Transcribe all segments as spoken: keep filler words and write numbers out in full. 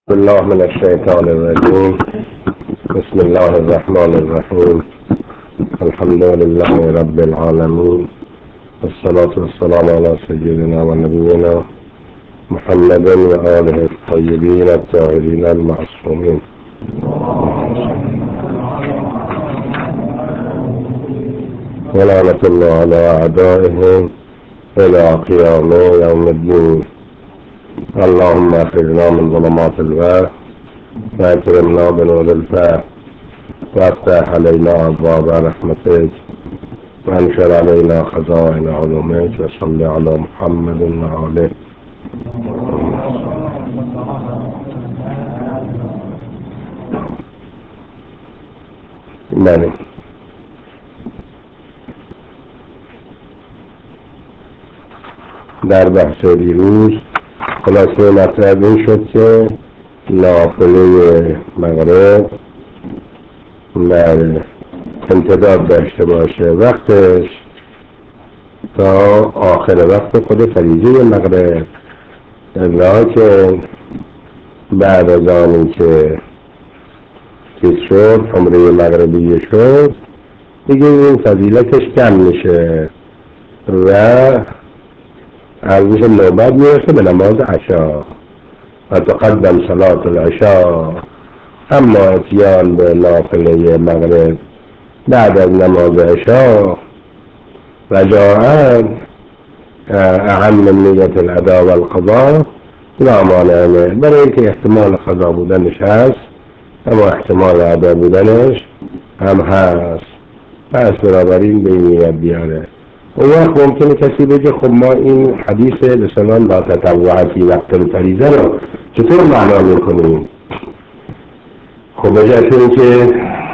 بسم الله من الشيطان الرجيم. بسم الله الرحمن الرحيم. الحمد لله رب العالمين، والصلاة والسلام على سيدنا ونبينا محمد وآله الطيبين الطاهرين المعصومين. ولعنة الله على أعدائهم إلى قيام يوم الدين. اللهم اخرجنا من ظلمات الوهم واكرمنا بنور الفهم وافتح علينا ابواب رحمتك وانشر علينا خزائن علومك وصل على محمد وآله. بله، در بحث دیروز خلاصه مطلب این شد که نافله مغرب در امتداد داشته باشه وقتش تا آخر وقت خود فریضه مغرب، لیکن بعد از آنی که چیز شد عمره مغربیه شد دیگه این فضیلتش کم میشه و از میشه نوبت میرسه به نماز عشا و تقدم صلاة العشا. اما اتیان به نافله مغرب بعد از نماز عشا رجاءً اهم من نیت الاداء و القضاء لا مانع منه، برای اینکه احتمال قضا بودنش هست اما احتمال ادا بودنش هم هست، پس بنابراین به این نیت بیاره. اون وقت ممکنه کسی بگه خب ما این حدیث بسلام لا تطوعتی وقت الفریضه رو چطور معنا میکنیم؟ خب بجه این که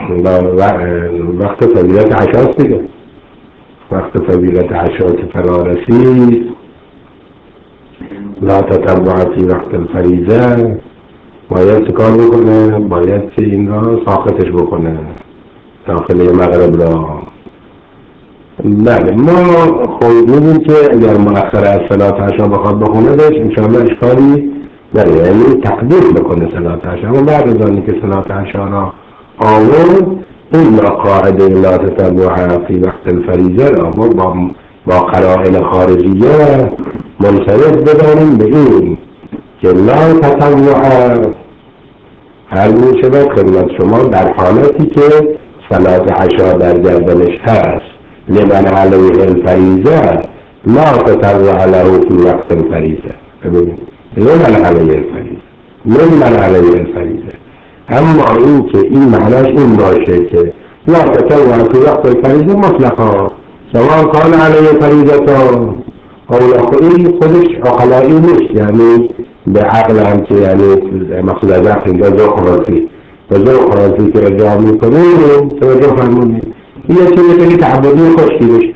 وقت فضیلت عشاست دیگه، وقت فضیلت عشا که فرا رسید لا تطوعتی وقت الفریضه باید چکار بکنه؟ باید که این را ساختش بکنه داخل مغرب را. بله، ما خود میدیم که اگر مؤخر از صلاة عشا بخواد بخونه داشت انشاءالله اشکالی داره، یعنی تقدیم بکنه صلاة عشا. اما بعد از آنی که صلاة عشا را آورد این قاعده لا تطوع فی وقت الفریضه را ما با, با قرائن خارجیه منصرف بدانیم به این که لا تطوع هر می شود خدمت شما در حالتی که صلاة عشا در گردنش هست لمن علیه الفریضه لا تطوع له فی وقت الفریضه. ببینید لمن علیه الفریضه لمن علیه الفریضه، اما این که این معناش این باشه که لا تطوع فی وقت الفریضه مطلقا سواء کان علیه فریضه این خودش عقلایی نیست، یعنی به عقل هم که یعنی مقصود از عقل اینجا دو خرافی و دو خرافی که رجاع میکنیم توجه فرمونید یه چیزی خیلی تعبدی خوشی بشه.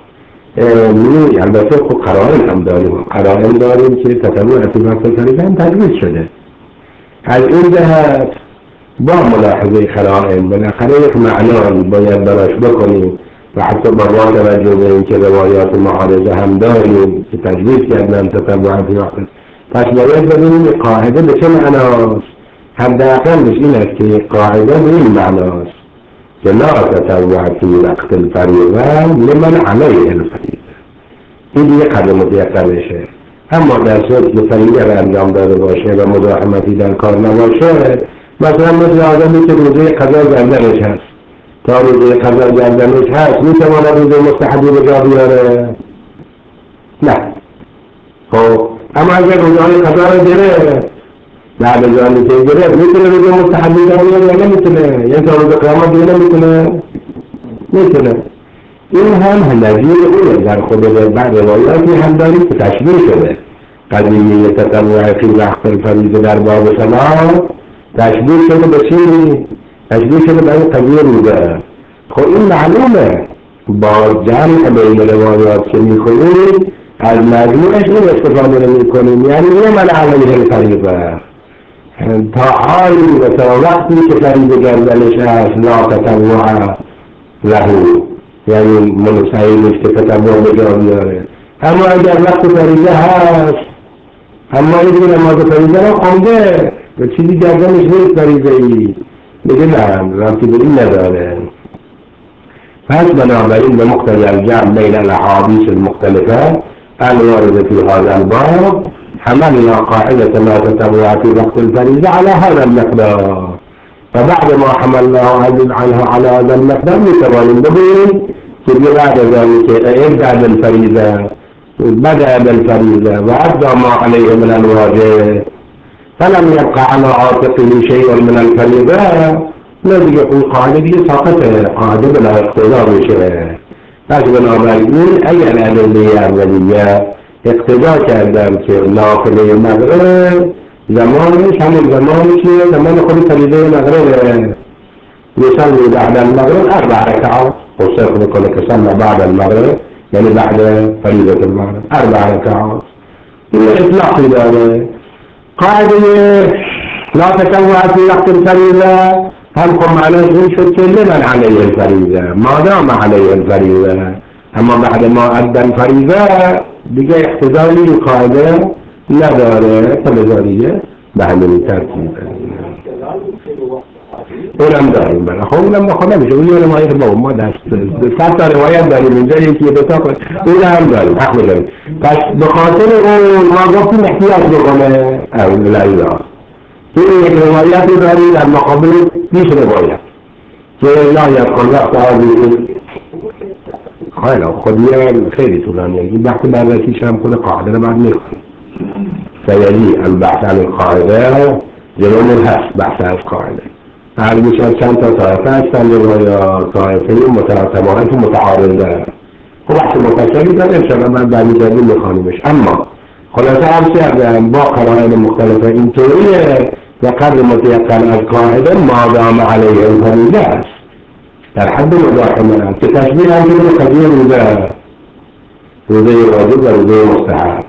البته خب قرائن هم داریم، قرائن داریم که تطوع فی وقت الفریضه هم تجویز شده. از این جهت با ملاحظه قرائن بالاخره یک معنی باید براش بکنیم و حتی با توجه به این که روایات معارضه هم داریم که تجویز کردن تطوع فی وقت، پس باید ببینیم قاعده به چه معناست. حداقلش این است که قاعده به این معناست که لا تطوع فی وقت الفریضه لمن علیه الفریضه. این دیگه قدر متیقن بشه. اما در صورت که فریضه را انجام داده باشه و مزاحمتی در کار نباشه، مثلا مثل آدمی که روزه قضا گردنش هست تا روزه قضا گردنش هست میتواند روزه مستحبی به جا بیاره؟ نه. خب اما اگر روزه قضا را گرفت بعد از آنی که گرفت میتونه روزه مستحبی در بیاره یا نمیتونه؟ یعنی تا روز قیامت دیگه نمیتونه؟ میتونه. این هم نظیر اونه. در خود بعد روایاتی هم داریم که تشبیه شده قضیه تطوع فی وقت الفریضه در باب صلاة تشبیه شده به چی؟ تشبیه شده به این قضیه روزه. خب این معلومه با جمع بین روایات که میکنیم از مجموعش این استفاده میکنیم، یعنی لمن علیه الفریضه تا حالی و تا وقتی که فریضه گردنش هست لا تطوع له، یعنی منصحیبش که تطوع به جا بیاره. اما اگر وقت فریضه هست اما این دیگه نماز فریضه را خونده و چیزی جزمش نیست فریضه ای بگه نه رابطی به این نداره. پس بنابراین به مقتضی الجمع بین الاحادیث المختلفه الوارده في هذا الباب حملنا قاعدة ما تتبع في وقت الفريضة على هذا المقدار، فبعد ما حملناه عنه على هذا المقدار نتوالي بقول تبي بعد ذلك ابدأ بالفريضة بدأ بالفريضة وأدى ما عليه من الواجب فلم يبقى على عاتقه شيء من الفريضة الذي يقول قاعدة دي ساقط قاعدة بلا اقتضاء بشيء. لكن بنابراین اگر ادله اولیه اقتضا کردن که نافله مغرب زمانش همون زمانی که زمان خود فریضه مغرب يصلي بعد المغرب اربع ركعات وصيغ بكل صلى بعد المغرب يعني بعد فريضة المغرب اربع ركعات اطلاق ذلك قاعدة لا تتوع في وقت الفريضة هم قم عليه شك لمن عليه الفريضة ما دام عليه الفريضة، اما بعد ما ادى الفريضة بقى احتضالي قاعدة لا داره فلذلك بعمل ترتيب اولم داریم بله خب اولم نخواه نمیشه اونی اولم آیه با ما دست صد تا روایت داریم اینجا یکی دو تا کن اولم داریم حق داریم. پس به خاطر اون ما گفتیم احتیاط بکنه اول الله این یک روایتی داریم در مقابل بیش روایت که لا یدخل وقت آزی خیلی خودیه خیلی طولانیه این بحث بررسیش هم خود قاعده رو بعد میخونیم سیلی البحث عن القاعده جلوم الهست بحث از قاعده هر بیشتر چند تا طایفه هستن یا طایفه متعاطبانت و متعارضه خب بحث مفصلی داره انشاءالله من برمیگردی میخوانیمش. اما خلاصه هم کردم با قرائن مختلفه اینطوریه و قدر متیقن از قاعده ما دام علیه الفریضه است در حد مزاحمه که تشبیه هم که قضیه روزه روزه واجب و روزه مستحب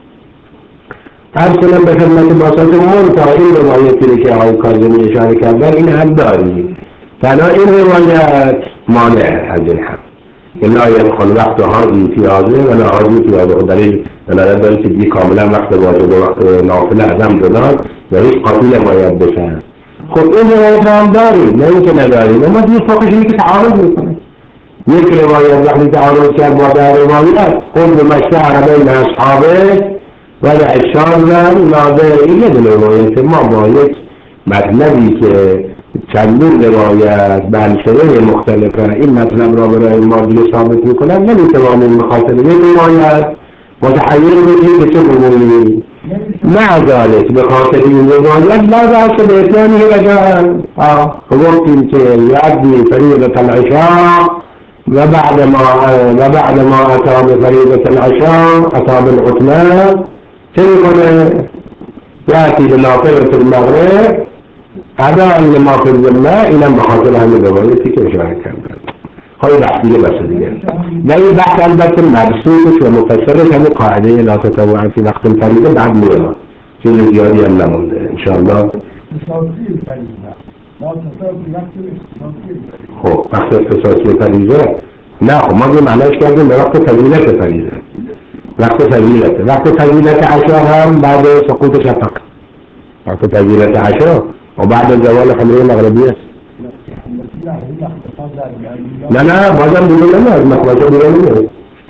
ارسلم به خدمت باسط منتها این روایتی که آقای کاظمی اشاره کردن این هم داریم تنها این روایت مانع از این هم که لا يدخل وقت هذه في هذه ولا هذه في هذه دلیل دلالت داره که دیگه کاملا وقت واجب و وقت نافله ازم جدا و هیچ قاتل باید بشن. خب این روایت هم داریم نه اینکه نداریم اما دیگه فاقش اینه که تعارض میکنه. یک روایت وقتی تعارض کرد با در روایت خود به مشتهر بین اصحابه و اشار ناظر این یه روایت ما با یک مطلبی که چندین روایت بلشره مختلفه این مطلب را برای ما دیگه ثابت میکنن نمیتوانیم مخاطب یک روایت متحیر بشیم که چه بگوییم مع ذلك به خاطر این روایت لا بأس به اتیانه رجعا گفتیم که یعدی فریضة العشاء و بعد ما و بعد ما اتا بفریضة العشاء اتا بالعتمة چه میکنه یعطی بنافلة المغرب اداء لما في الذمه اینم به خاطر همین روایتی که اشاره کردن. خواهی بحث دیگه بس دیگه نه این بحث البته مبسوطش و مفسرش همین قاعده لا تتبع فی وقت الفریضه بعد میاد چیز زیادی هم نمونده انشاءالله. خب وقت اختصاصی فریضه نه خب ما دیگه معنیش کردیم به وقت فضیلت فریضه وقت فضیلت وقت فضیلت عشا هم بعد سقوط شفق وقت فضیلت عشا و بعد زوال حمره مغربی است. نه نه بازم دیگه نمید از مخلصه دیگه نمید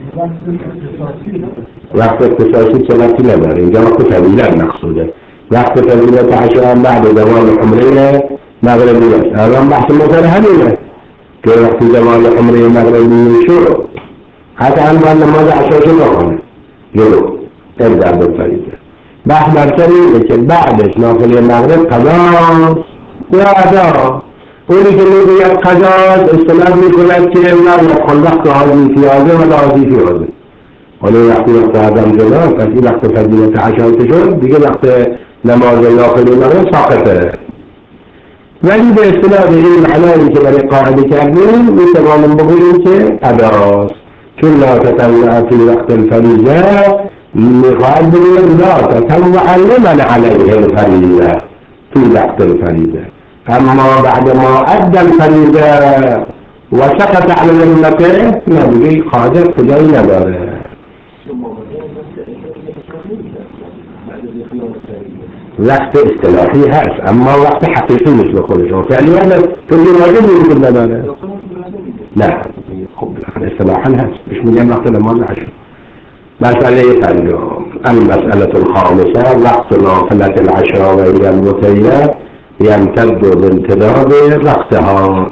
وقت اختصاصی چه وقتی نداره اینجا وقت فضیلت مقصوده. وقت فضیلت عشا هم بعد زوال حمره مغربی است. الان بحث مطر همینه که وقتی زوال حمره مغربی شد حتی الان نماز عشا شو بخونه جلو ارجع بالفریضه بحث برتر اینه که بعدش نافله مغرب قضاست یا ادا اونی که میگوید قضاست اصطلاح میکند که لا يدخل وقت هذه في هذه ولا هذه في هذه ولی وقتی وقت آدم جدا پس این وقت فضیلت عشا شد دیگه وقت نماز نافله مغرب ساقطه. ولی به اصطلاح این معنایی که برای قاعده کردیم میتوانیم بگوییم که اداست چون لا تتبع في وقت الفریضه میخواهد بگوید لا تتبع لمن علیه الفریضه في وقت الفریضه اما بعد ما ادى الفریضه و سقط علی الامته نبگی قاعده کجایی نداره. وقت اصطلاحی هست اما وقت حقیقی نیست به خودشون فعلا تو یه واجب میگیم نداره نه خب اصطلاحا هست مش میگم وقت نماز عشر مسئله پنجم المسئله الخامسه وقت نافلة العشاء وهي المتينة يمتد بامتداد وقتها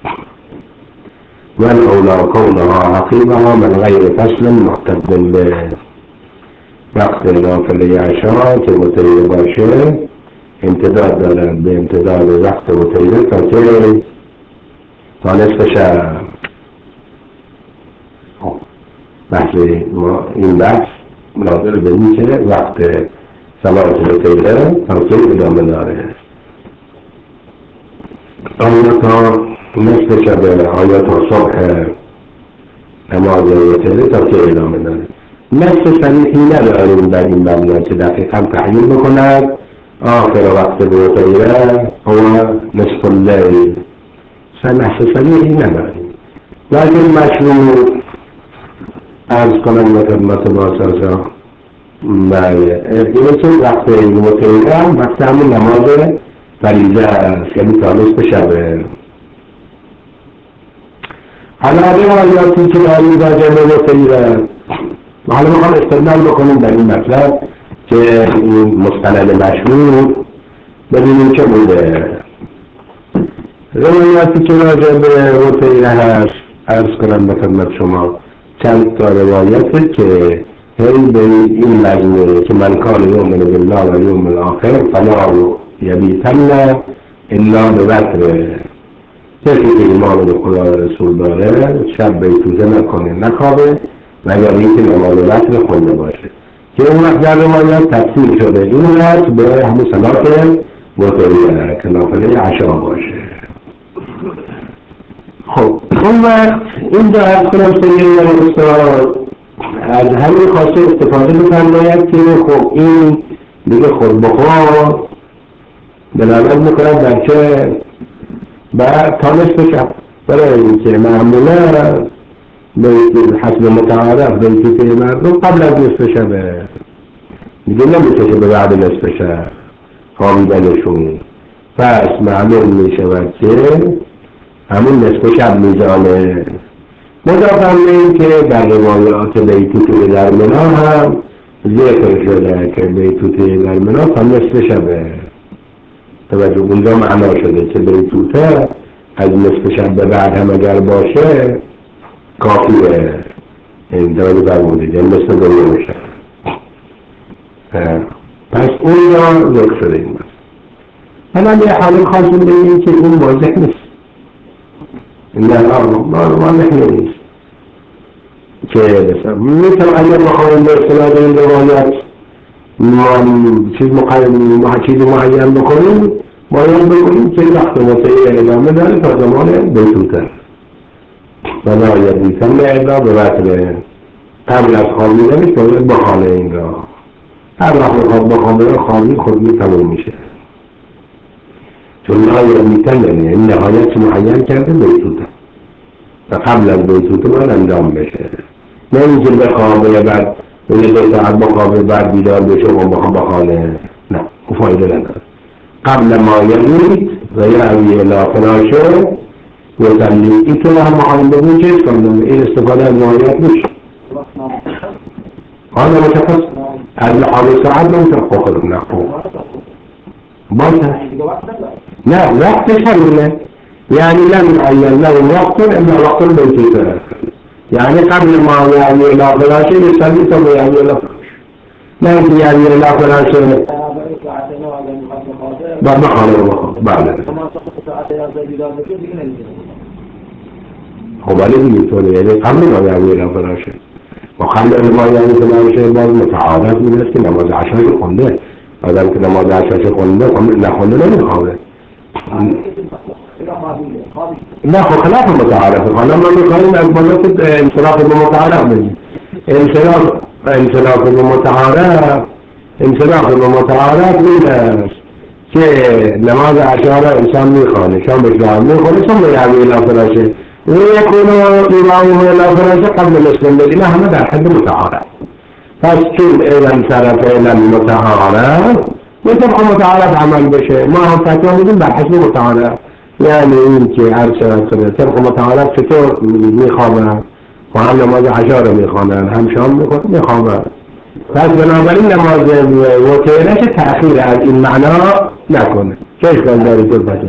والأولى كونها عقيمها من غير فصل محتد به وقت نافله عشاء که متینه باشه امتداد داره به امتداد وقت متینه تا که تا نصف شب. بحث ما این بحث ناظر به این که وقت صلات متینه تا که ادامه داره آیا تا نصف شب آیا تا صبح نماز متینه تا که ادامه داره. نصف صریحی نداریم در این مبنا که دقیقا تعیین بکند آخر وقت متینه هو نصف اللیل نصف صریحی نداریم لیکن مشروع ارز کنم به خدمت بازرسان بله اینه که وقت متینه وقت همون نماز فریضه است یعنی تا نصف شبه. حالا روایاتی که داریم راجع به متینه و حالا میخوام استدلال بکنیم در این مطلب که این مستند مشهور ببینیم چه بوده. روایاتی که راجع به متینه هست عرض کنم به خدمت شما چند تا روایته که هی به این لازمه که من کان یؤمن بالله و الیوم الاخر فلا یبیتن الا بوتر. کسی که ایمان به خدا و رسول داره شب بیتوته نکنه نخوابه مگر اینکه نماز وتر خونده باشه که اون وقت در روایات تفسیر شده این وقت به همون صلات متینه که نافله عشا باشه. خب اون وقت این جا عرض کنم سیدی استاد از همین خواسته استفاده بفرماید که خب این دیگه خود بخور دلالت میکنم در چه بعد تا نصف شب برای اینکه معمولا بیت حسب متعارف بیتی که مردم قبل از نصف شبه دیگه نمیشه به بعد نصف شب خوابیدنشون پس معلوم میشود که همون نصف شب میزانه. مضافاً به این که در روایات بیتوته در منا هم ذکر شده که بیتوته در منا تا نصف شبه توجه اونجا معنا شده که بیتوته از نصف شب به بعد هم اگر باشه کافیه این توجه فرمودید یعنی مثل دنیا میشه. پس اونجا ذکر شده این حالا یه حالی خواستیم بگیم که این واضح نیست نه واضح نیست که مثل اگر بخواهیم به اصطلاح این روایات چیز مقایم چیز معین بکنیم باید بکنیم که وقت متعین ادامه داره تا زمان بیتوته ولا یبیتن الا بوتر قبل از خوابیدنش باید بخوانه این را هر وقت بخواد بخوانه را خوابی خودی تموم میشه چون لا یبیتن یعنی نهایت معین کرده بیتوته و قبل از بیتوته باید انجام بشه نه اینکه بخوابه بعد اون دو ساعت بخوابه بعد بیدار بشه و بخواب بخوانه نه او فایده نداره. قبل ما یبیت و یعوی الی فراشه وزلی این تو هم مخواهیم بگیم چیز کنم این استفاده از روایات میشه حالا مشخص از لحاظ ساعت نمیشه خوخر نخو باشه نه وقتش همینه یعنی لم عین له وقت الا وقت البیتوته یعنی قبل ما یعنی الی فراشه یصلی ثم یعنی الی فراشه نه اینکه یعنی الی فراشه بعد بخوانه رو بخوان بله خب ولی دیگه طوره یعنی قبل ما یعنی الی فراشه و قبل ما یعنی فراشه باز متعارف میدست که نماز عشاش خونده آدم که نماز عشاش خونده نخونده نمیخوابه نه خب خلاف متعارف حالا ما میخواییم از بالات انصراف به متعارف بگیم انصراف انصراف به متعارف انصراف به متعارف این است که نماز عشا را انسان میخوانه شام بشرام میخوانه شام بیعوی الی فراشه و یکونو ایمامه الی فراشه قبل نصف اللیل نه همه در حد متعارف. پس چون این انصرف الى متعارف و طبق متعارف عمل بشه. ما هم فتوا میدیم بر حسب متعارف، یعنی این که هر شد طبق متعارف چطور میخوابن و هم نماز عشا رو میخوانن هم شام میخوابن. پس بنابراین نماز وترش تأخیر از این معنا نکنه. چه اشکال داری تو بچه؟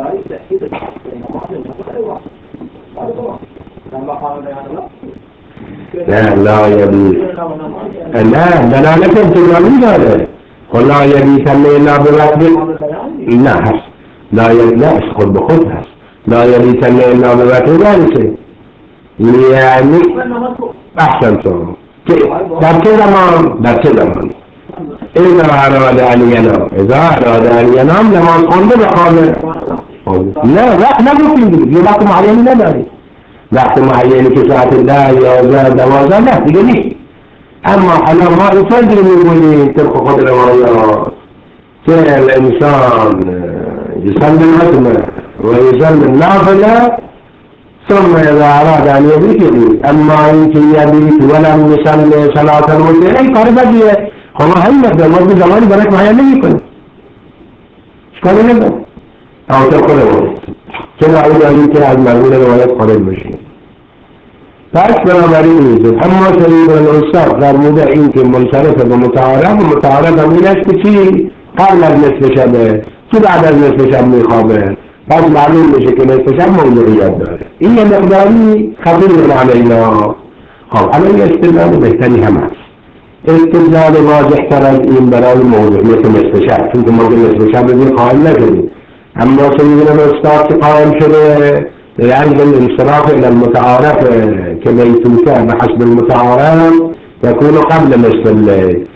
نه لا یبی نه دلالت انتظامی داره. لا یبیتن الا بوتر نه هست، لا یبی نه خود به خود هست، لا یبیتن الا بوتر نمیشه. یعنی احسن تو در چه زمان؟ در چه زمان؟ اذا اراد ان ینام، اذا اراد ان ینام نماز خونده بخوابه. نه وقت نگفتیم دیگه، یه وقت معینی نداری، وقت معینی که ساعت ده یازده دوازده نه دیگه نیست. اما حالا ما اینطور دیگه میگوییم طبق خود روایات که الانسان يصلي العتمة ويصلي النافلة ثم اذا اراد ان يبيت يبيت. اما يمكن يبيت ولم يصلي صلاة الوتر این کار بدیه. خب همین مقدار ما به زمانی برای معین نمی‌کنیم، اشکالی نداره. او طبق روایات چه دعوی داریم که از مضمون روایت خارج بشیم. پس بنابراین میزد. اما سید الاستاد در مورد این که منصرف به متعارف، متعارف هم این است که چی؟ قبل از نصف شبه، چی بعد از نصف شب میخوابه، پس معلوم میشه که نصف شب موضوعیت داره. این یه مقداری خطیر علینا. خب الان یه استدلال بهتری هم هست، استدلال واضح تر از این برای موضوعیت نصف شب، چون که ما به نصف شب بزیر قائم نشدیم. اما سید الاستاد که قائم شده لأجل الانصراف إلى المتعارف كميتوتا بحسب المتعارف يكون قبل نصف الليل.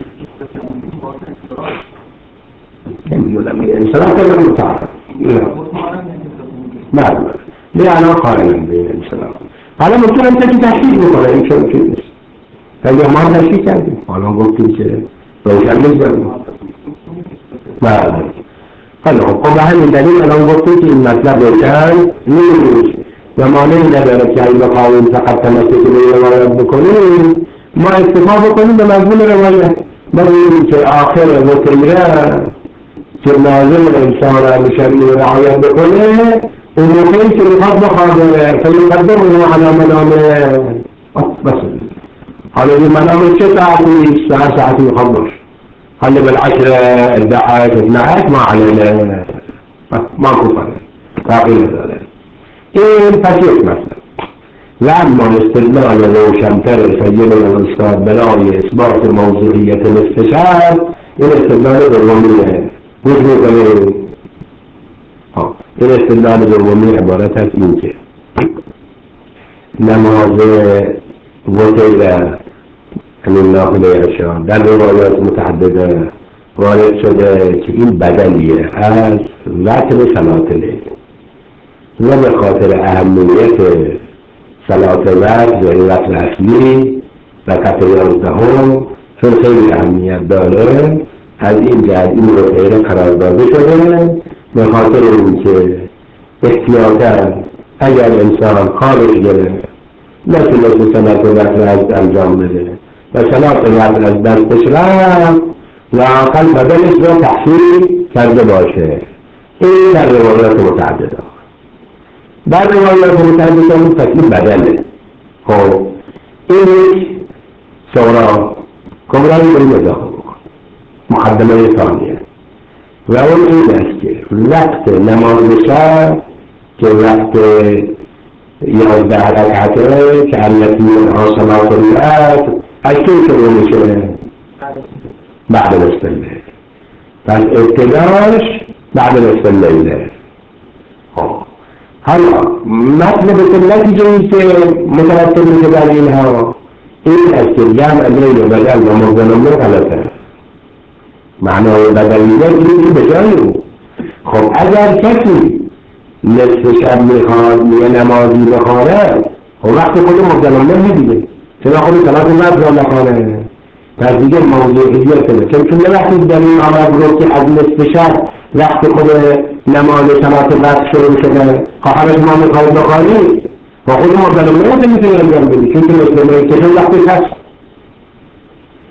الانصراف إلى المتعارف نعم ليه أنا قارنا بين الانصراف. قال ممكن أنت تحكي بقول إن شاء الله كذا فإذا ما نحكي كذا قال قلت إنشاء روشان نزل ما قال خب همین دلیل الان گفتیم که این مطلب روشن نیست. زمانه نداره که این قانون فقط تمسک به روایت بکنیم، ما اکتفا بکنیم به مضمون روایت. بگوییم که آخر وتیره که لازم انسان بشریع رعایت بکنه اون موقعی که میخواد بخوابه فیقدمه علی منامه. بس حالا این منامه چه ساعتی؟ ساعت ساعتی میخواد باشه. حالا بالعشرة الدعاية اثناعات ما علينا ما كفر باقي ذلك. إيه فشيخ مثلا لما استدلال روشنتر سيدنا الأستاذ بلاغي إثبات موضوعية الاستشهاد الاستدلال بالرمية مش مقبل. ها الاستدلال بالرمية عبارتها إنك نماز وتيرة من النافله عشان در روایات متعدده وارد شده که این بدلیه از وتر صلات لیل و به خاطر اهمیت صلات وتر یعنی وتر اصلی رکعت یازدهم چون خیلی اهمیت داره از این جهت این وتیره قرار داده شده به خاطر اینکه احتیاطاً اگر انسان کارش گره نتونه صلات وتر از انجام بده و صلات وتر از دستش رفت و اقل بدنش را تحصیل کرده باشه. این در روایات متعدده در روایات متعدده اون تکلیف بدنه. خب این سورا کبرایی بریم اضافه بکن مقدمه ثانیه و اون این است که وقت نماز شب که وقت یازده رکعته که التي منها صلاة الوتر از کی شروع میشه؟ بعد نصف الليل. پس ابتداش بعد نصف الليل. خب حالا مطلب سنتی جایی که مترتب میشه بر اینها این است که جمع لیل و بدل و مظلمه غلطه. معنای بدلیه این به جایی بود. خب اگر کسی نصف شب میخواد یه نمازی بخوانه خب وقت خود مظلمه میدیگه چرا خود صلات وتر را نخوانه. پس دیگه موضوعیت کنه چون وقتی در این آمد رو که از نصف شب وقت خود نماز صلات وتر شروع شده خواهرش ما میخواهد بخوانی و خود مظلمه رو میتونی انجام بدی چون که نصف لیل که وقتی هست.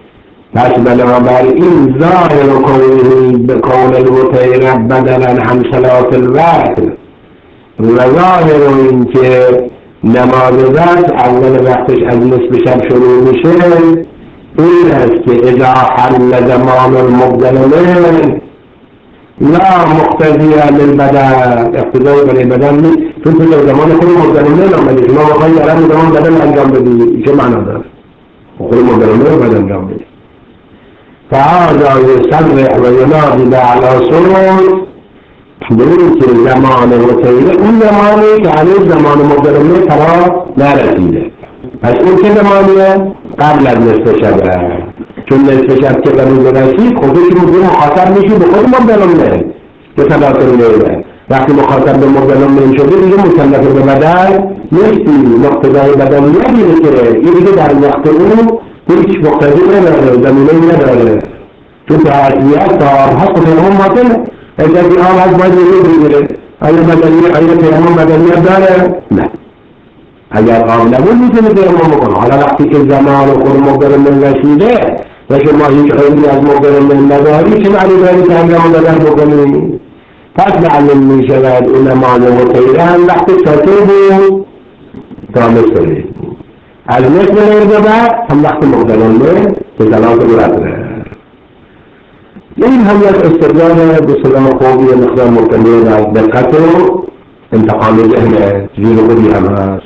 پس بنابراین ظاهر کونه کون الوتیر بدلا عن صلاة الوقت و ظاهر این که نماز وقت اول وقتش از نصف شب شروع میشه این است که اذا حل زمان المبدل لا مقتضی للبدن اقتضای برای بدن نیست چون تو زمان خود مبدل آمده شما بخواهی الان زمان بدن انجام بدی چه معنا داره خود مبدل بدن انجام بدی فهذا يسرح وينادي على صوت بلون که زمان وسیله اون زمانی که هنوز زمان مبدل فرا نرسیده پس اون که زمانیه قبل از نصف شبه چون نصف شب که قبل برسید خودش رو مخاطب میشی به خود مبدل به صلاة اللیل وقتی مخاطب به مبدل شده دیگه مکلف به بدن نیستی مقتضای بدن نگیره این دیگه در وقت اون هیچ مقتضی نداره زمینه نداره چون تعطیت تا آبها قطعه باطله اگر که آب از باید رو بگیره آیا بدنیت آیا تیمم بدنیت داره؟ نه اگر آب نبود میتونه تیمم بکنه حالا وقتی که زمان خود مبدل رسیده و شما هیچ خیلی از مبدل نداری چه معنی داری که انجام بدن بکنی؟ پس معلوم میشود این نماز وتیره هم وقتی ساته بود تا نصف از نصف لیل به بعد هم وقت مبدل به صلاة الوتر این هم یک استدلال بسیار خوبی مقدار مکمل از دقت و انتقال ذهن زیر خودی هم هست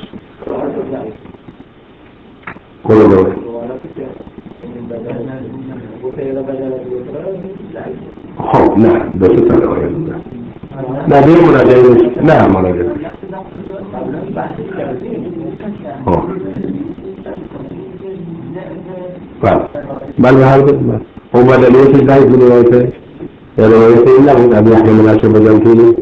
کلو خب نه دو سه سال آید نه دیر مناجعه نیست نه مناجعه خب بل به هر بود او بدلیه چیز دارید بود روایته یا روایته این نبود ابی احیی مناسب بجانتینی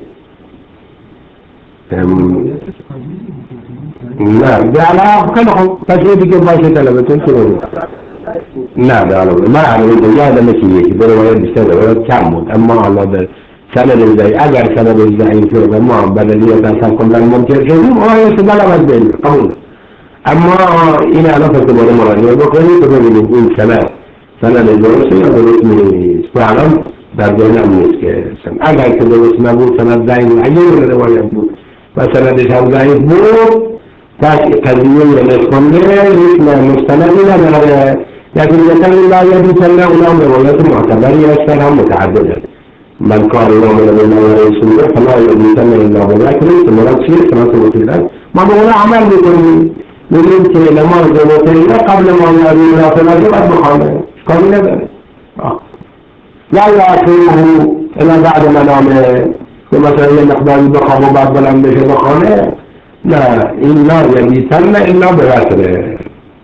نه بیعلا خیلی خوب پس دیگه باشه طلبتون که بود نه بیعلا ما عربی دیگه آدم چیزی که در روایت بیشتر روایت کم بود اما حالا در سند ضعیف اگر سند ضعیف و ما بدلیه اصلا کلا منکر شدیم آیا سدال از بین قبول اما این الان فقط باید مراجعه بکنید که ببینید این سند سند درسته یا درست نیست و الان در ذهنم نیست که اگر که درست نبود سند ضعیف اگر روایت بود و سندش هم ضعیف بود پس قضیه نسخنده هیچ مستندی نداره لیکن یکن لا یبیتن اونام روایت معتبری هستن هم متعدده من کار الله من الله رسوله فلا یبیتن الا بذکر که مراد چیه سنات وتیره ما به اون عمل میکنیم میگیم که نماز وتیره قبل ما یادی رافضه باید بخوانه کاری نداره لا یعطیه الا بعد منامه که مثلا یه مقداری بخوام و بعد بلند بشه بخوانه نه این لا یبیتن الا بذکره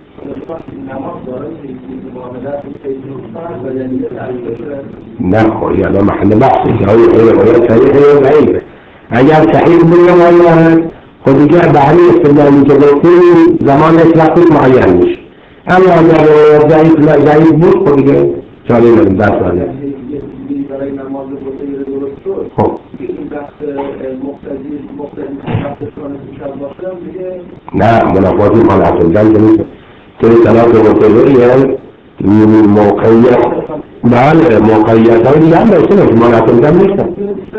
نه خوی الان محل بحثی که های روایت صحیحه یا ضعیفه اگر صحیح بود روایت خود دیگه بحری استدلالی که گفتیم زمان اطلاقش معین میشه اما اگر روایت ضعیف ضعیف بود خود دیگه چاله ندیم دست آده برای نماز وتیر درست شد خب این بحث مقتضی مقتضی بحث کنه شب باشه دیگه نه منافاتی مال اصلا که نیست توی صلاة وتیر یعنی موقعیت بله موقعیت های دیگه هم داشته باشه مناسب هم نیستن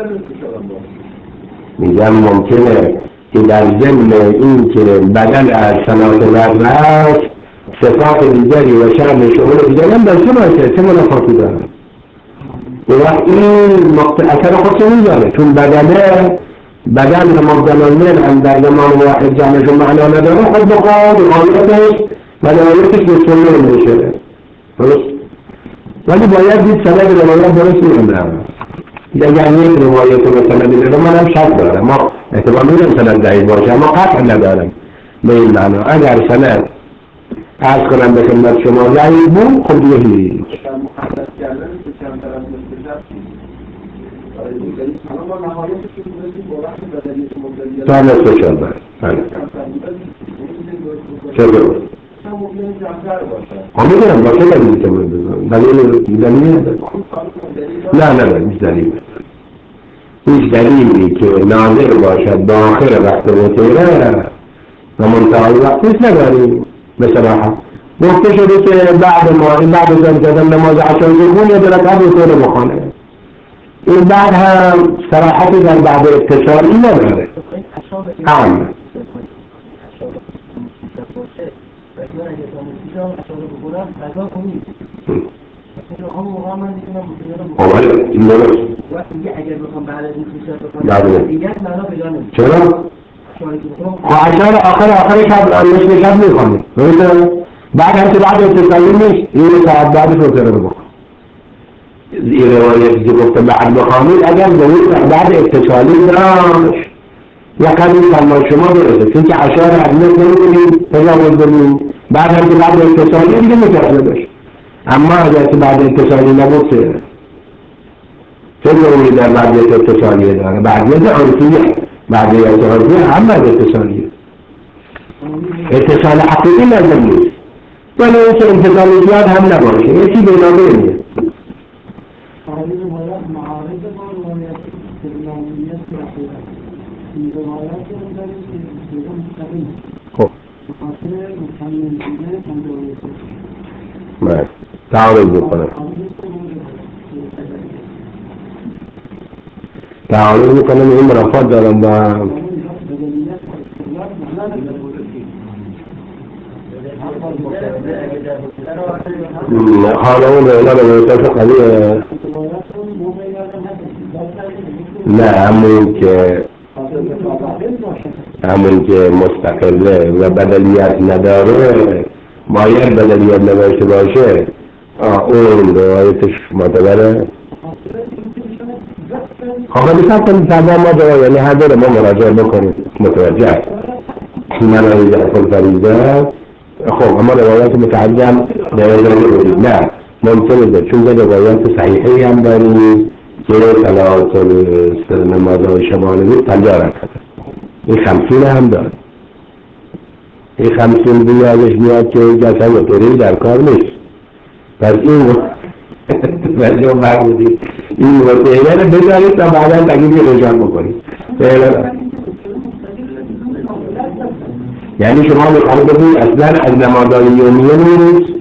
میگم ممکنه که در ضمن این که بدن از صلاة الوتر هست صفات دیگری و شأن شغل دیگری هم داشته باشه چه منافاتی داره وقت این اثر خودشو میذاره چون بدنه بدن مبدل هم در زمان واحد جمعشون معنا نداره خود بخواد غایتش و نهایتش مسلم میشه درست ولی باید دید سند روایت درست میگم اگر یک روایت مثلا دیده من هم شک دارم ما احتمال میدم سند ضعیف باشه اما قطع ندارم به این معنا اگر سند عرض کنم به خدمت شما ضعیف بود خب دیگه هیچ مخصص کردن به چند طرف نسبت اما نهایتش که میرسید با وقت بدلیت مبدلیت تا نصف شد بله چطور؟ هم میدونم با چه دلیلی که باید دلیل دلیلی نداره نه نه نه هیچ دلیل هیچ دلیلی که ناظر باشد با آخر وقت وتیره و منتهای وقتش نداریم به صراحت گفته شده که بعد ما این بعد از انتظام نماز عشای بخون یه درکت به طور بخونه. این بعد هم صراحتی در بعد اتصالی نداره. هم آوری این درست چرا؟ خب اشار آخر آخر شب نصف شب میخوانیم بعد هم که بعد اتصالی نیست این ساعت بعدش رو تره بکن. این روایتی که گفته بعد بخوانید اگر ضرور بعد اتصالی داشت یا کمی فرمان شما برسه چون که اشار عدلت نمیکنیم تجاوز بریم بعد هم که بعد اتصالی دیگه متعصد داشت. اما اگر که بعد اتصالی نبود چه ضروری در بعدیت اتصالیه داره؟ بعدیت عرفیه بعدیت عرفیه هم بعد اتصالیه اتصال حقیقی لازم نیست ولی اون که اتصالی زیاد هم نباشه یکی بینابینیه. هذه الروايات معارضة والروايات الإسلامية الأخيرة. في روايات الإسلام مستقيم. خب. خاطر مكمل جدا عند الرسول. ما تعارض بکنه. تعارض بکنه این مرافعات دارن با حالا اون روینا به مرتبط قویه نه همون که همون که مستقله و بدلیت نداره باید بدلیت نداشته باشه اون روایتش معتبره. خواهد بسید کنید تبا ما جواب یعنی هر داره ما مراجعه بکنید متوجه من رویده اکل فریده خب اما روایات متعدم درجه بودید نه ممکنه چون که روایات صحیحی هم داریم که صلوات نمازهای شبانه بود پنجاه رکعت این خمسین هم داره این خمسین دیگه ازش میاد که جسد و طوری در کار نیست پس این وجه مرمودی این وسیله رو بذارید تا بعدا تقییدی روشن بکنید یعنی شما میخواهید بگید اصلا از نمازهای یومیه نیست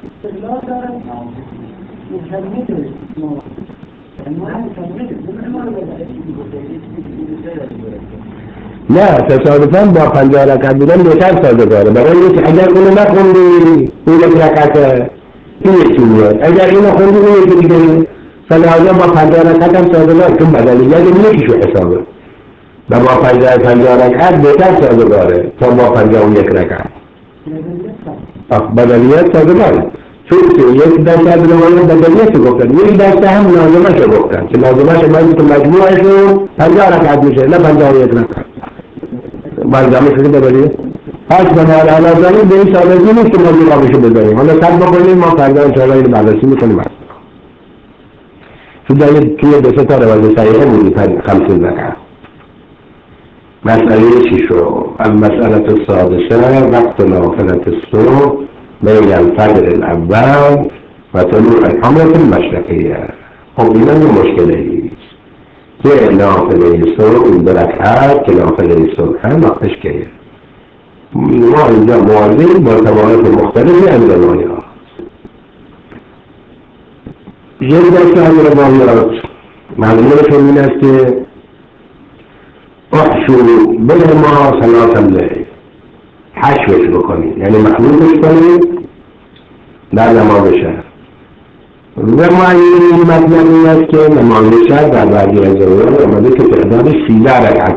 نه تصادفاً با پنجاه رکعت بودن بهتر سازگاره برای اینکه اگر اونو نخوندی اون یک رکعت این یکی میاد اگر اینو خوندی اون یکی دیگه فلحاظا با پنجاه رکعت هم سازگاره چون بدلیت این یکیشو حسابه و با پنجاه پنجاه رکعت بهتر سازگاره تا با پنجاه و یک رکعت بدلیت سازگاره چون که یک درصد روایت بدلیت گفتن یک درصد هم لازمش گفتن که لازمش باید تو مجموعشون پنجاه رکعت میشه نه پنجاه و یک رکعت برزمه شده بدلیت هاش بنار علازانی به این سالگی نیست که ما جوابشو بذاریم حالا صد بکنیم ما فردا انشاءالله این بررسی میکنیم چون دارید توی دو سه تا روایت صحیحه بودی خمسین رکعت. مسئله شیشو المسئله السادسه وقت نافلة الصبح بین الفجر الاول و طلوع القمر المشرقیه. خب این هم مشکله ایست که نافله صبح این برکت که نافله صبح هم وقتش که ما اینجا موازین با طبعات مختلفی از روایات یک دسته از روایات معلومشون این است که احشو بین ما صلاة اللیل حشوش بکنید یعنی مخلوطش کنید در نماز شب و معین مطلب این است که نماز شب در بعضی از روایات آمده که تعدادش سیزده رکعت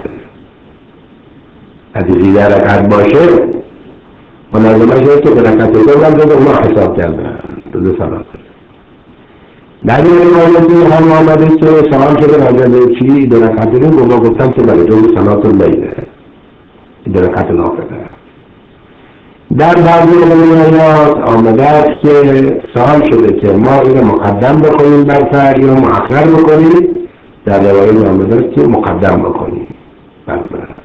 اگه سیزده رکعت باشه و لازمش است که به رکعت دو هم جز اونا حساب کردن جز صلاة در این روایتی هم آمده که سلام شده راجع به چی دو رکعت رو گفت گفتن که بله جز صلاة اللیل دو رکعت نافله. در بعضی روایات آمده است که سوال شده که ما اینو مقدم بکنیم بر فرد یا مؤخر بکنیم در روایت آمده است که مقدم بکنیم بر فرد.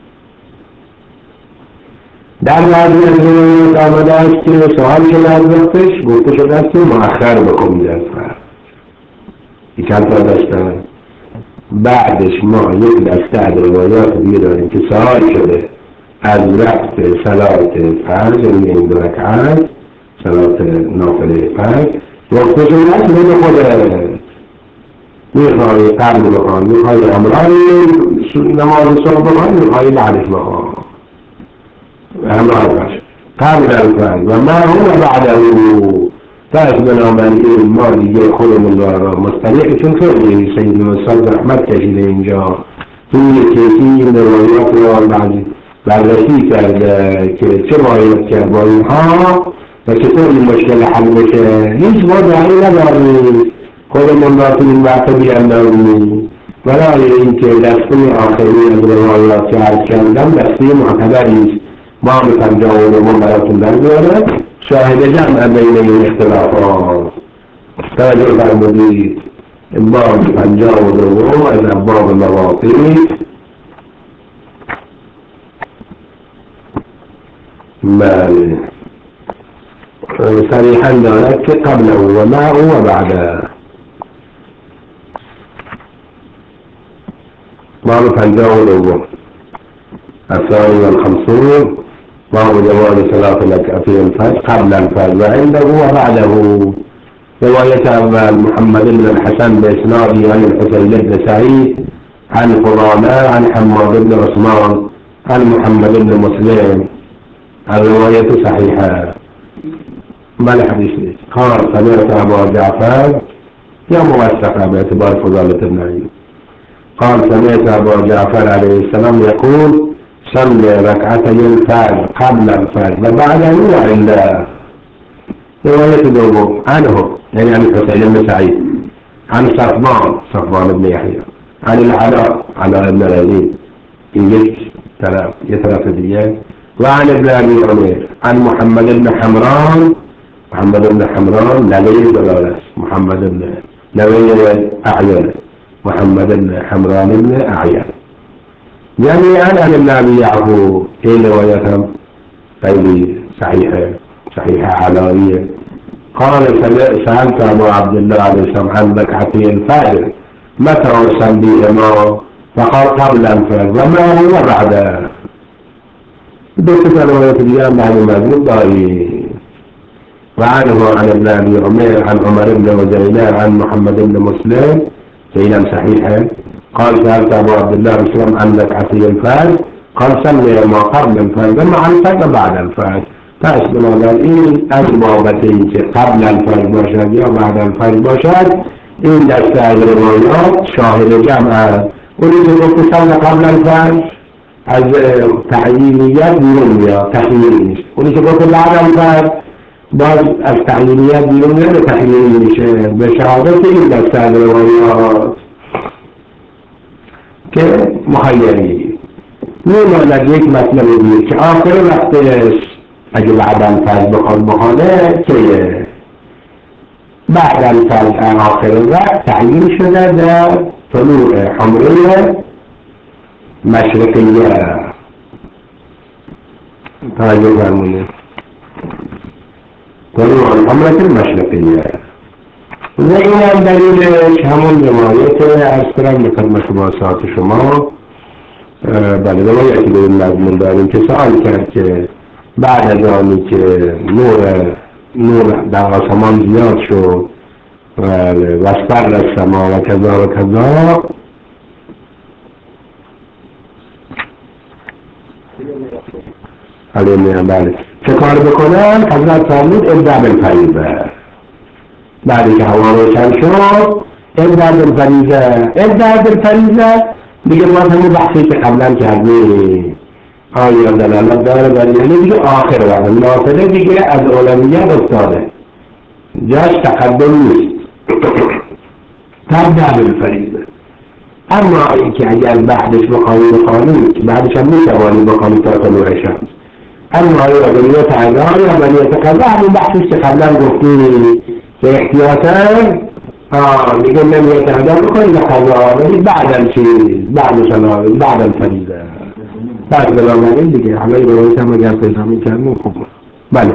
در بعضی از روایات آمده است که سوال شده از وقتش گفته شده است که مؤخر بکنیم در فرد این چند تا داشتن. بعدش ما یک دسته از روایات دیگه داریم که سوال شده از وقت صلات فرض یعنی این دو رکعت صلاة نافله فرض وقت سنت نمیخوره میخوای قبل بخوان میخوای امران نماز صبح بخوان میخوای بعدش بخوان امران باشه قبل الفرض و ما هو بعده پس بنابراین ما دیگه خودمون را مستریح چون خیلی سید مصطفی رحمت کشیده اینجا توی کسی این روایات را بررسی کرده که چه باید کرد با اینها و چطور این مشکل حل بشه. هیچ ما دعایی نداریم خودمون را توی این وقت بیاندازیم برای اینکه دسته آخری از روایات که عرض کردم دسته معتبری ما به پنجاه و دوم براتون در بیاره شاهد جمع بین این اختلافات. توجه فرمودید باب پنجاه و دوم از ابواب مواقیت. بله صریحا دارد که قبله و معه و بعده. باب پنجاه و دوم الثاني والخمسون باب جواز صلاة ركعتي الفجر قبل الفجر وعنده وبعده. رواية أول محمد بن الحسن بإسناده عن الحسين بن سعيد عن قرانة عن حماد بن عثمان عن محمد بن مسلم. الرواية صحيحة. ما الحديث؟ قال سمعت أبا جعفر يا موثقة باعتبار فضالة النعيم. قال سمعت أبا جعفر عليه السلام يقول صلي ركعتي الفجر قبل الفجر وبعده وعنده. رواية دوم عنه يعني عن الحسين بن سعيد عن صفوان صفوان بن يحيى عن العلاء علاء بن اليزيد يجيش ثلاث يثلاث ديان وعن ابن ابي عمير عن محمد بن حمران محمد بن حمران نبي دلالة محمد بن نبي أعين محمد بن حمران بن أعين يعني عن ابن ابي يعقوب ايه روايتهم غير صحيحه صحيحه علويه. قال سألت أبو عبد الله عليه السلام عن ركعتي الفجر متى أصليهما فقال قبل الفجر وما هو بعده. بس رواية اليوم بعد المغرب ضعيف. وعنه عن ابن أبي عمير عن عمر بن وزينان عن محمد بن مسلم كلام صحيحا. قال سألت أبو عبد الله عليه السلام عن ركعتي الفجر قال صلي ما قبل الفجر مع الفجر بعد الفجر. پس بنابراین از بابت اینکه قبل الفجر باشد یا بعد الفجر باشد این دسته از روایات شاهد جمع است. اونی که گفت صلی قبل الفجر از تعیینیت بیرون میاد تخییری نیست. اونی که گفت بعد الفجر باز از تعیینیت بیرون میاد تخییری میشه به شهادت این دسته از روایات که مخیری میماند. یک مطلب دید که آخر وقتش اگه بعد الفجر بخواد بخانه که بعد الفجر آخر وقت تعیین شده در طلوع حمره مشرقیه. توجه فرمونید طلوع الحمره المشرقیه و این هم دلیلش همون روایت از کنم به خدمت باسات شما. بله روایتی به این مضمون داریم که سوال کرد که بعد از آنی که نور نور در آسمان زیاد شد و وسبر السما و کذا و کذا علیه بله چه کار بکنن؟ حضرت فرمود ابدأ بالفریضه. بعدی که هوا روشن شد ابدأ بالفریضه. ابدأ بالفریضه دیگه ما همون بحثی که قبلا کردیم آیا دلالت داره بر یعنی دیگه آخر وقت نافله دیگه از اولویت افتاده جاش تقدم نیست تبدأ بالفریضه. اما اینکه اگر بعدش بخوانی بخوانی که بعدش هم میتوانی بخوانی تا طلوع شمس اما آیا بنیت اذان یا بنیت قضا همون بحثش که قبلا گفتیم که احتیاطا آه دیگه بنیت اذان بخوانی به قضا ولی بعد چیز بعد صلاة بعد الفریضه بعد بنابراین دیگه همه روایت هم اگر پیدا میکردیم خوب. بله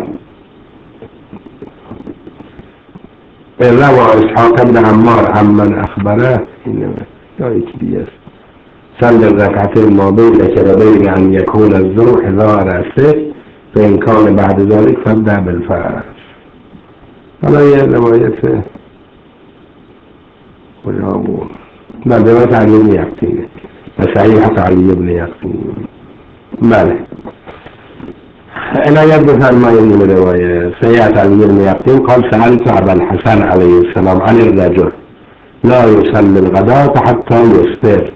روى اسحاق بن عمار عمن اخبره یا یکی دیگه است صلى الركعتين الماضية كبدين أن يكون الظهر حذاء رأسه فإن كان بعد ذلك فابدأ بالفجر. حالا یه روایت کجا بود؟ نه روایت علی بن یقطین و صحیحه علی بن یقطین. بله عنایت بفرمایید این روایت صحیحه علی بن یقطین قال سألت ابا الحسن علیه السلام عن الرجل لا يصلي الغداة حتى يفطر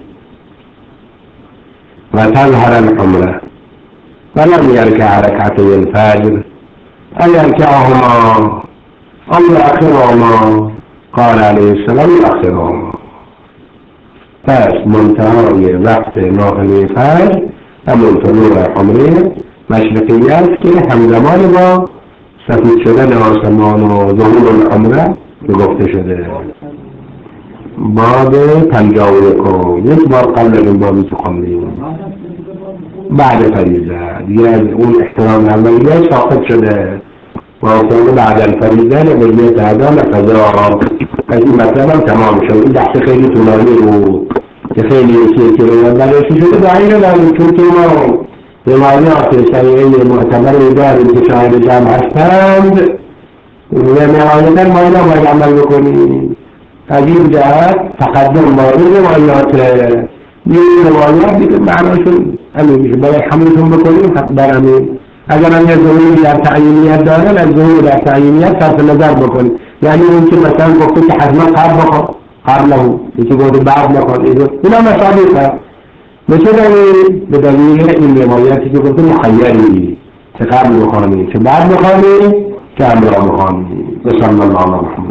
وتظهر الحمرة فلم يركع ركعتي الفجر أيركعهما أم يؤخرهما؟ قال عليه السلام يؤخرهما. پس منتهای وقت ناقل فجر همون طلوع حمره مشرقی است که همزمان با سفید شدن آسمان و ظهور الحمره گفته شده. باب پنجاه و یکم یک بار قبل از این بابی که خوندیم بعد فریضه دیگه از اون احترام اولیه ساقط شده واقعا بعد الفریضه نبیه تعدام قضا. از این مطلب هم تمام شد. این بحث خیلی طولانی بود که خیلی یکی که رو بررسی شده دعیره داریم چون که ما روایات صحیحه معتبر داریم که شاهد جمع هستند و نهایتا ما اینا باید عمل بکنیم. از این جهت تقدم با این روایات این روایات دیگه معناشون همین میشه باید حملشون بکنیم بر همین. اگر هم یه ظهوری در تعیینیت دارن از ظهور در تعیینیت صرف نظر بکنیم. یعنی اون که مثلا گفته که حتما قبل بکن قبل له یکی گفته بعد بکن اینا مصابیت هست به چه دلیل؟ به دلیل این روایتی که گفته مخیری که قبل بخوانی که بعد بخوانی که امرا بخوانی. بسم الله الرحمن